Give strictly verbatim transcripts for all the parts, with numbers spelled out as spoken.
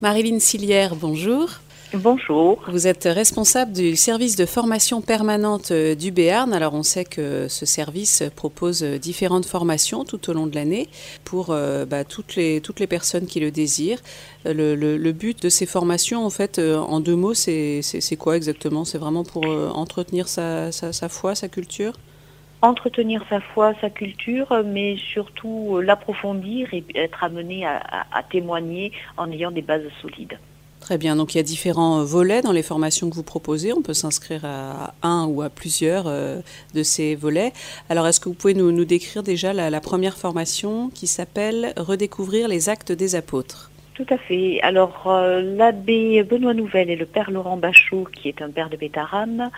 Marilyn Silière, bonjour. Bonjour. Vous êtes responsable du service de formation permanente du Béarn. Alors on sait que ce service propose différentes formations tout au long de l'année pour euh, bah, toutes les, toutes les personnes qui le désirent. Le, le, le but de ces formations, en fait, euh, en deux mots, c'est, c'est, c'est quoi exactement? C'est vraiment pour euh, entretenir sa, sa, sa foi, sa culture? Entretenir sa foi, sa culture, mais surtout euh, l'approfondir et être amené à, à, à témoigner en ayant des bases solides. Très bien, donc il y a différents volets dans les formations que vous proposez. On peut s'inscrire à un ou à plusieurs euh, de ces volets. Alors est-ce que vous pouvez nous, nous décrire déjà la, la première formation qui s'appelle « Redécouvrir les actes des apôtres ». Tout à fait. Alors euh, l'abbé Benoît Nouvel et le père Laurent Bachot, qui est un père de Bétarame,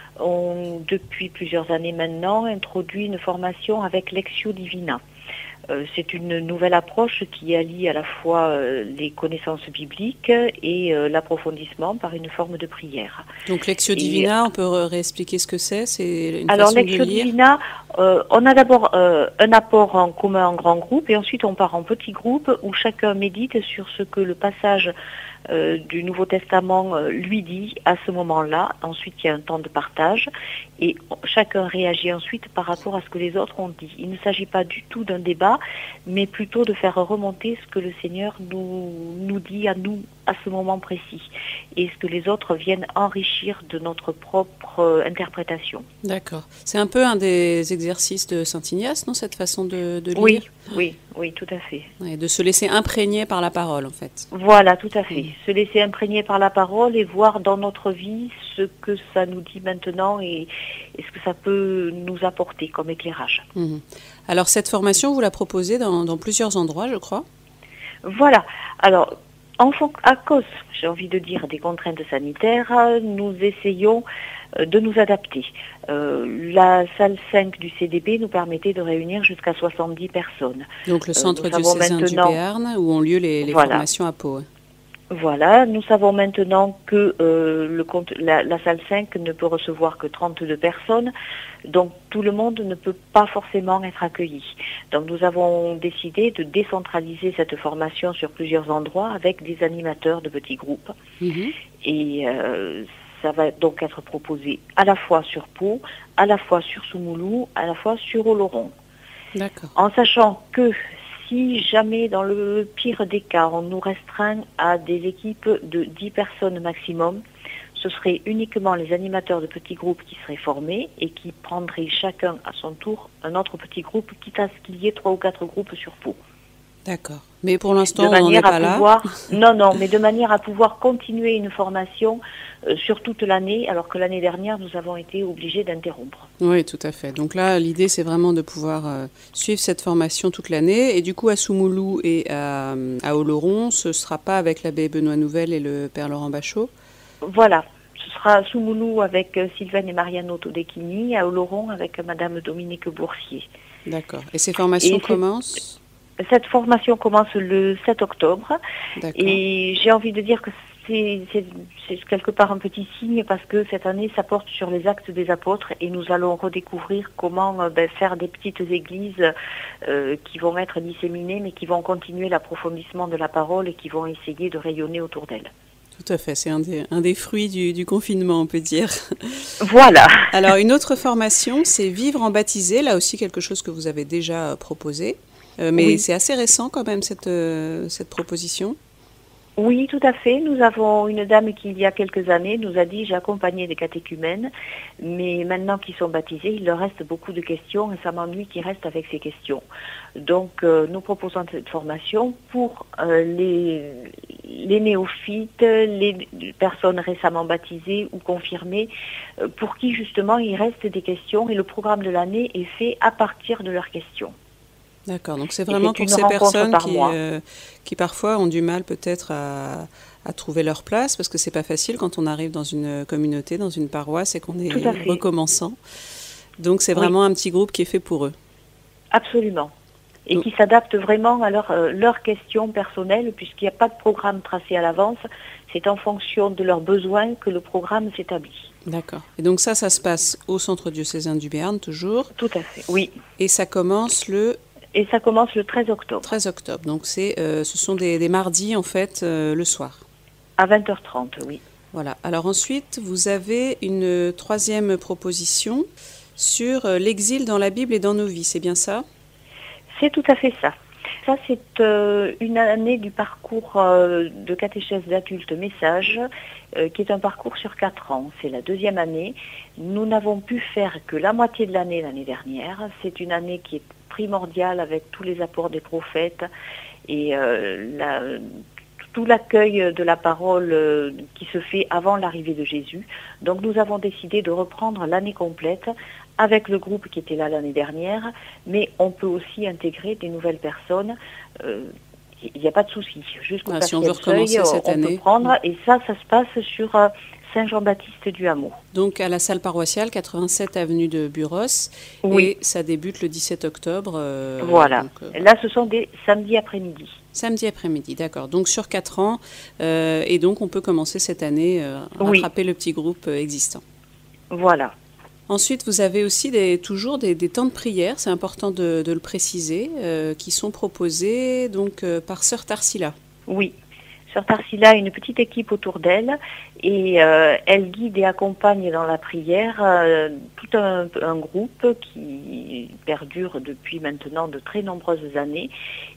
ont depuis plusieurs années maintenant introduit une formation avec Lectio Divina. Euh, c'est une nouvelle approche qui allie à la fois euh, les connaissances bibliques et euh, l'approfondissement par une forme de prière. Donc Lectio et Divina, on peut réexpliquer ce que c'est? C'est une alors façon Lectio de lire. Divina, euh, on a d'abord euh, un apport en commun en grand groupe et ensuite on part en petits groupes où chacun médite sur ce que le passage euh, du Nouveau Testament euh, lui dit à ce moment-là. Ensuite il y a un temps de partage et chacun réagit ensuite par rapport à ce que les autres ont dit. Il ne s'agit pas du tout d'un débat, mais plutôt de faire remonter ce que le Seigneur nous, nous dit à nous à ce moment précis et ce que les autres viennent enrichir de notre propre euh, interprétation. D'accord. C'est un peu un des exercices de Saint Ignace, non, cette façon de, de lire? Oui, oui, oui, tout à fait. Et de se laisser imprégner par la parole, en fait. Voilà, tout à fait. Mmh. Se laisser imprégner par la parole et voir dans notre vie ce que ça nous dit maintenant et, et ce que ça peut nous apporter comme éclairage. Mmh. Alors, cette formation, vous la proposez dans, dans plusieurs endroits, je crois? Voilà. Alors, en fond, à cause, j'ai envie de dire, des contraintes sanitaires, nous essayons de nous adapter. Euh, la salle cinq du C D B nous permettait de réunir jusqu'à soixante-dix personnes. Donc le centre euh, diocésain du Béarn, où ont lieu les, les voilà. formations à Pau. Voilà, nous savons maintenant que euh, le compte, la, la salle cinq ne peut recevoir que trente-deux personnes, donc tout le monde ne peut pas forcément être accueilli. Donc nous avons décidé de décentraliser cette formation sur plusieurs endroits avec des animateurs de petits groupes. Mmh. Et euh, ça va donc être proposé à la fois sur Pau, à la fois sur Soumoulou, à la fois sur Oloron. D'accord. En sachant que si jamais, dans le pire des cas, on nous restreint à des équipes de dix personnes maximum, ce serait uniquement les animateurs de petits groupes qui seraient formés et qui prendraient chacun à son tour un autre petit groupe, quitte à ce qu'il y ait trois ou quatre groupes sur Pau. D'accord. Mais pour l'instant, on n'en est pas pouvoir, là. Non, non, mais de manière à pouvoir continuer une formation euh, sur toute l'année, alors que l'année dernière, nous avons été obligés d'interrompre. Oui, tout à fait. Donc là, l'idée, c'est vraiment de pouvoir euh, suivre cette formation toute l'année. Et du coup, à Soumoulou et à, à Oloron, ce ne sera pas avec l'abbé Benoît Nouvel et le père Laurent Bachot? Voilà. Ce sera à Soumoulou avec euh, Sylvaine et Mariano Todekini, à Oloron avec euh, Madame Dominique Boursier. D'accord. Et ces formations et commencent? Cette formation commence le sept octobre et j'ai envie de dire que c'est, c'est, c'est quelque part un petit signe parce que cette année ça porte sur les actes des apôtres et nous allons redécouvrir comment euh, ben, faire des petites églises euh, qui vont être disséminées mais qui vont continuer l'approfondissement de la parole et qui vont essayer de rayonner autour d'elles. Tout à fait, c'est un des, un des fruits du, du confinement, on peut dire. Voilà. Alors une autre formation, c'est Vivre en baptisé, là aussi quelque chose que vous avez déjà proposé. Euh, mais oui. C'est assez récent quand même cette, euh, cette proposition. Oui, tout à fait. Nous avons une dame qui, il y a quelques années, nous a dit « j'ai accompagné des catéchumènes, mais maintenant qu'ils sont baptisés, il leur reste beaucoup de questions et ça m'ennuie qu'ils restent avec ces questions. » Donc, euh, nous proposons cette formation pour euh, les, les néophytes, les personnes récemment baptisées ou confirmées, euh, pour qui justement il reste des questions et le programme de l'année est fait à partir de leurs questions. D'accord, donc c'est vraiment c'est pour ces personnes qui, euh, qui parfois ont du mal peut-être à, à trouver leur place, parce que c'est pas facile quand on arrive dans une communauté, dans une paroisse et qu'on est recommençant. Donc c'est vraiment oui. un petit groupe qui est fait pour eux. Absolument. Et donc, qui s'adapte vraiment à leur, euh, leurs questions personnelles, puisqu'il n'y a pas de programme tracé à l'avance, c'est en fonction de leurs besoins que le programme s'établit. D'accord. Et donc ça, ça se passe au centre diocésain du Béarn, toujours? Tout à fait, oui. Et ça commence le... Et ça commence le treize octobre. treize octobre, donc c'est, euh, ce sont des, des mardis en fait, euh, le soir. À vingt heures trente, oui. Voilà. Alors ensuite, vous avez une troisième proposition sur euh, l'exil dans la Bible et dans nos vies, c'est bien ça? C'est tout à fait ça. Ça, c'est euh, une année du parcours euh, de catéchèse d'adulte message, euh, qui est un parcours sur quatre ans. C'est la deuxième année. Nous n'avons pu faire que la moitié de l'année l'année dernière. C'est une année qui est primordiale avec tous les apports des prophètes et euh, la, tout l'accueil de la parole euh, qui se fait avant l'arrivée de Jésus. Donc nous avons décidé de reprendre l'année complète avec le groupe qui était là l'année dernière, mais on peut aussi intégrer des nouvelles personnes. Euh, il n'y a pas de souci. Jusqu'au ah, quatrième si on veut recommencer seuil, cette on année. peut prendre, et ça, ça se passe sur euh, Saint-Jean-Baptiste du Hameau. Donc à la salle paroissiale, quatre-vingt-sept avenue de Buros, Oui. Et ça débute le dix-sept octobre. Euh, voilà. Donc, euh, là, ce sont des samedis après-midi. Samedi après-midi, d'accord. Donc sur quatre ans, euh, et donc on peut commencer cette année euh, à oui. rattraper le petit groupe euh, existant. Voilà. Ensuite, vous avez aussi des, toujours des, des temps de prière, c'est important de, de le préciser, euh, qui sont proposés donc, euh, par Sœur Tarsila. Oui, Sœur Tarsila a une petite équipe autour d'elle et euh, elle guide et accompagne dans la prière euh, tout un, un groupe qui perdure depuis maintenant de très nombreuses années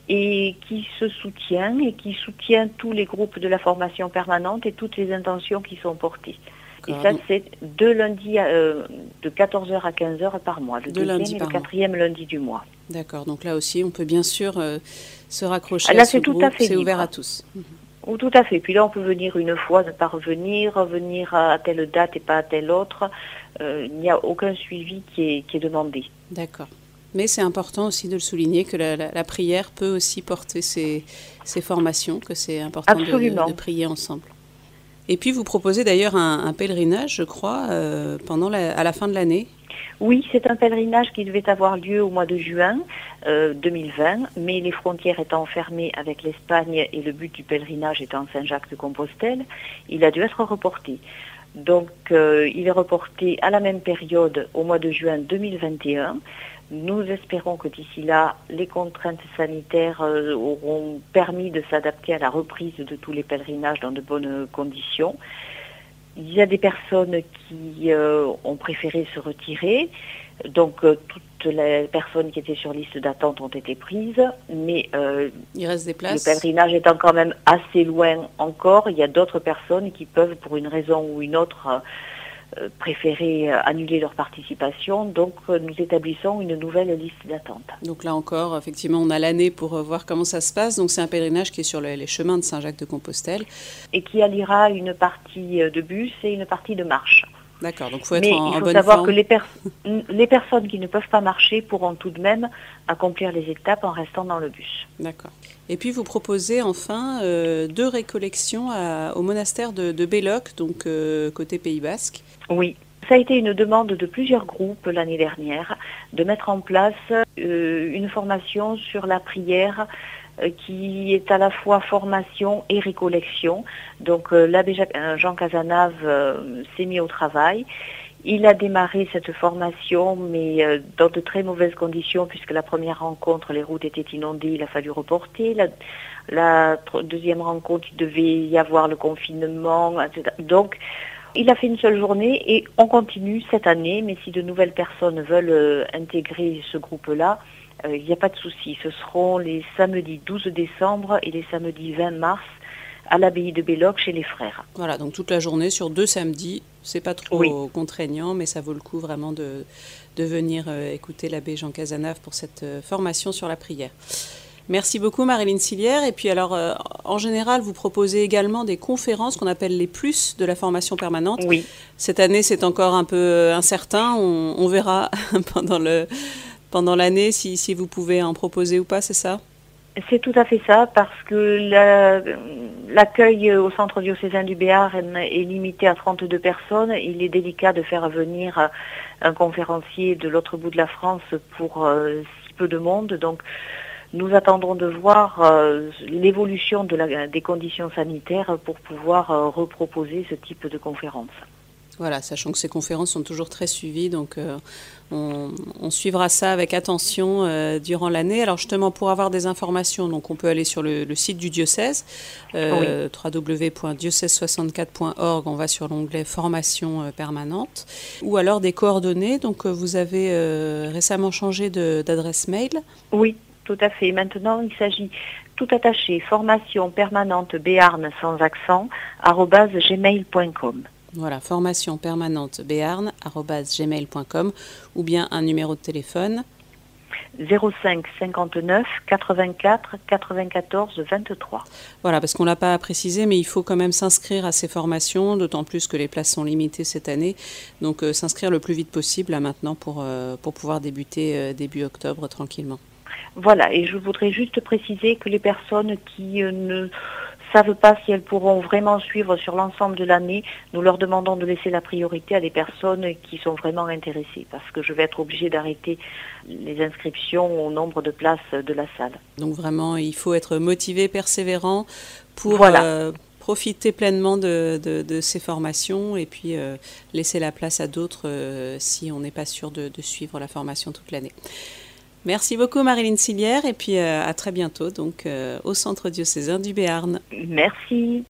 et qui se soutient et qui soutient tous les groupes de la formation permanente et toutes les intentions qui sont portées. Et ça, c'est deux lundis euh, de quatorze heures à quinze heures par mois, le deux deuxième et le quatrième mois. lundi du mois. D'accord, donc là aussi, on peut bien sûr euh, se raccrocher là, à ce tout groupe, à fait c'est libre. ouvert à tous. Ou tout à fait. Puis là, on peut venir une fois, ne pas revenir, revenir à telle date et pas à telle autre. Euh, il n'y a aucun suivi qui est, qui est demandé. D'accord. Mais c'est important aussi de le souligner que la, la, la prière peut aussi porter ces, ces formations, que c'est important de, de, de prier ensemble. Et puis vous proposez d'ailleurs un, un pèlerinage, je crois, euh, pendant la, à la fin de l'année. Oui, c'est un pèlerinage qui devait avoir lieu au mois de juin euh, deux mille vingt, mais les frontières étant fermées avec l'Espagne et le but du pèlerinage étant Saint-Jacques-de-Compostelle, il a dû être reporté. Donc euh, il est reporté à la même période au mois de juin deux mille vingt et un. Nous espérons que d'ici là, les contraintes sanitaires euh, auront permis de s'adapter à la reprise de tous les pèlerinages dans de bonnes conditions. Il y a des personnes qui euh, ont préféré se retirer, donc euh, toutes les personnes qui étaient sur liste d'attente ont été prises, mais euh, il reste des places. Le pèlerinage étant quand même assez loin encore, il y a d'autres personnes qui peuvent, pour une raison ou une autre, euh, Euh, préférer euh, annuler leur participation, donc euh, nous établissons une nouvelle liste d'attente. Donc là encore, effectivement, on a l'année pour euh, voir comment ça se passe. Donc c'est un pèlerinage qui est sur le, les chemins de Saint-Jacques-de-Compostelle. Et qui alliera une partie de bus et une partie de marche. D'accord, donc il faut être Mais en, il faut en bonne savoir forme. que les, per les personnes qui ne peuvent pas marcher pourront tout de même accomplir les étapes en restant dans le bus. D'accord. Et puis vous proposez enfin euh, deux récollections à, au monastère de, de Belloc, donc euh, côté Pays Basque. Oui, ça a été une demande de plusieurs groupes l'année dernière de mettre en place euh, une formation sur la prière euh, qui est à la fois formation et récollection. Donc euh, l'abbé Jean Cazenave euh, s'est mis au travail. Il a démarré cette formation, mais euh, dans de très mauvaises conditions, puisque la première rencontre, les routes étaient inondées, il a fallu reporter. La, la deuxième rencontre, il devait y avoir le confinement, et cetera. Donc, il a fait une seule journée et on continue cette année, mais si de nouvelles personnes veulent euh, intégrer ce groupe-là, il euh, n'y a pas de souci. Ce seront les samedis douze décembre et les samedis vingt mars à l'abbaye de Belloc chez les frères. Voilà, donc toute la journée sur deux samedis. C'est pas trop oui. contraignant, mais ça vaut le coup vraiment de, de venir euh, écouter l'abbé Jean Cazenave pour cette euh, formation sur la prière. Merci beaucoup Marilyn Silière. Et puis alors, euh, en général, vous proposez également des conférences qu'on appelle les plus de la formation permanente. Oui. Cette année, c'est encore un peu incertain. On, on verra pendant, le, pendant l'année si, si vous pouvez en proposer ou pas, c'est ça ? C'est tout à fait ça, parce que la, l'accueil au centre diocésain du Béarn est limité à trente-deux personnes. Il est délicat de faire venir un conférencier de l'autre bout de la France pour euh, si peu de monde. Donc, nous attendons de voir euh, l'évolution de la, des conditions sanitaires pour pouvoir euh, reproposer ce type de conférence. Voilà, sachant que ces conférences sont toujours très suivies, donc euh, on, on suivra ça avec attention euh, durant l'année. Alors justement, pour avoir des informations, donc on peut aller sur le, le site du diocèse, euh, oui. w w w point diocèse soixante-quatre point org, on va sur l'onglet formation euh, permanente, ou alors des coordonnées. Donc euh, vous avez euh, récemment changé de, d'adresse mail. Oui, tout à fait. Maintenant, il s'agit tout attaché, formation permanente béarn sans accent, arobase gmail point com. Voilà, formation permanente béarn arobase gmail point com, ou bien un numéro de téléphone zéro cinq cinquante-neuf quatre-vingt-quatre quatre-vingt-quatorze vingt-trois. Voilà, parce qu'on ne l'a pas précisé, mais il faut quand même s'inscrire à ces formations, d'autant plus que les places sont limitées cette année. Donc euh, s'inscrire le plus vite possible là maintenant pour, euh, pour pouvoir débuter euh, début octobre tranquillement. Voilà, et je voudrais juste préciser que les personnes qui euh, ne savent pas si elles pourront vraiment suivre sur l'ensemble de l'année, nous leur demandons de laisser la priorité à des personnes qui sont vraiment intéressées, parce que je vais être obligée d'arrêter les inscriptions au nombre de places de la salle. Donc vraiment, il faut être motivé, persévérant pour voilà. euh, profiter pleinement de, de, de ces formations et puis euh, laisser la place à d'autres euh, si on n'est pas sûr de, de suivre la formation toute l'année. Merci beaucoup Marilyn Silière et puis euh, à très bientôt donc euh, au Centre diocésain du Béarn. Merci.